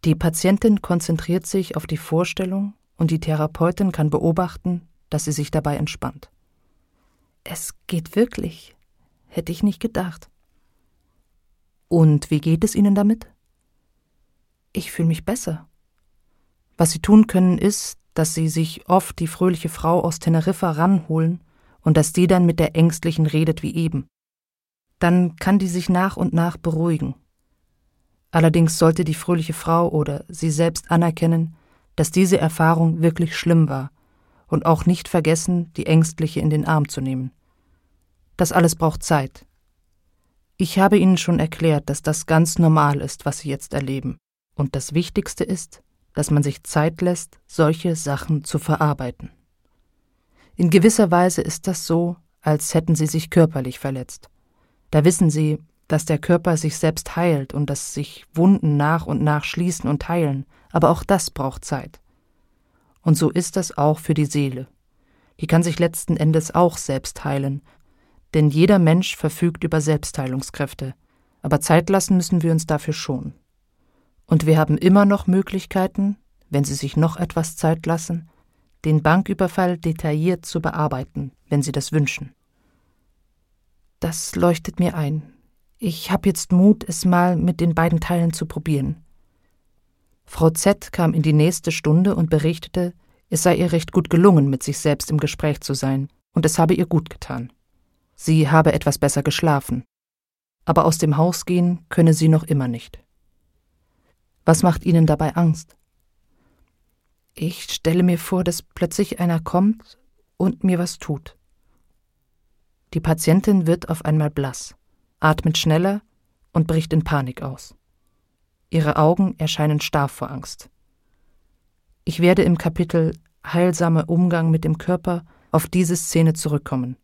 Die Patientin konzentriert sich auf die Vorstellung und die Therapeutin kann beobachten, dass sie sich dabei entspannt. Es geht wirklich, hätte ich nicht gedacht. Und wie geht es Ihnen damit? Ich fühle mich besser. Was Sie tun können, ist, dass Sie sich oft die fröhliche Frau aus Teneriffa ranholen und dass die dann mit der Ängstlichen redet wie eben. Dann kann die sich nach und nach beruhigen. Allerdings sollte die fröhliche Frau oder sie selbst anerkennen, dass diese Erfahrung wirklich schlimm war und auch nicht vergessen, die Ängstliche in den Arm zu nehmen. Das alles braucht Zeit. Ich habe Ihnen schon erklärt, dass das ganz normal ist, was Sie jetzt erleben. Und das Wichtigste ist, dass man sich Zeit lässt, solche Sachen zu verarbeiten. In gewisser Weise ist das so, als hätten Sie sich körperlich verletzt. Da wissen Sie, dass der Körper sich selbst heilt und dass sich Wunden nach und nach schließen und heilen, aber auch das braucht Zeit. Und so ist das auch für die Seele. Die kann sich letzten Endes auch selbst heilen, denn jeder Mensch verfügt über Selbstheilungskräfte, aber Zeit lassen müssen wir uns dafür schon. Und wir haben immer noch Möglichkeiten, wenn Sie sich noch etwas Zeit lassen, den Banküberfall detailliert zu bearbeiten, wenn Sie das wünschen. Das leuchtet mir ein. Ich habe jetzt Mut, es mal mit den beiden Teilen zu probieren. Frau Z. kam in die nächste Stunde und berichtete, es sei ihr recht gut gelungen, mit sich selbst im Gespräch zu sein, und es habe ihr gut getan. Sie habe etwas besser geschlafen. Aber aus dem Haus gehen könne sie noch immer nicht. Was macht Ihnen dabei Angst? Ich stelle mir vor, dass plötzlich einer kommt und mir was tut. Die Patientin wird auf einmal blass, atmet schneller und bricht in Panik aus. Ihre Augen erscheinen starr vor Angst. Ich werde im Kapitel Heilsamer Umgang mit dem Körper auf diese Szene zurückkommen.